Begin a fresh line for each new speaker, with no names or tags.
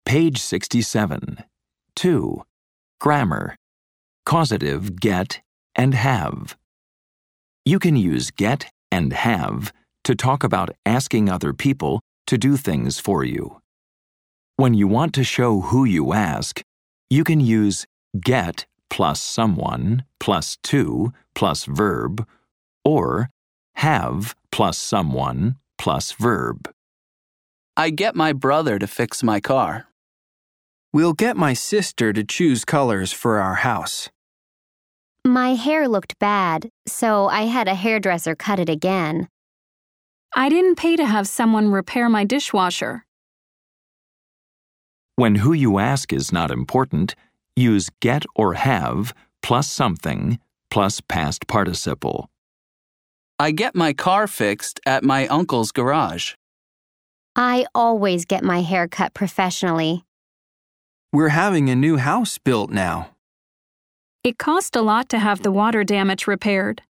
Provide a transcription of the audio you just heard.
Page 67. 2. Grammar. Causative get and have. You can use get and have to talk about asking other people to do things for you. When you want to show who you ask, you can use get plus someone plus to plus verb, or have plus someone plus verb.
I get my brother to fix my car.
We'll get my sister to choose colors for our house.
My hair looked bad, so I had a hairdresser cut it again.
I didn't pay to have someone repair my dishwasher.
When who you ask is not important, use get or have plus something plus past participle.
I get my car fixed at my uncle's garage.
I always get my hair cut professionally.
We're having a new house built now.
It cost a lot to have the water damage repaired.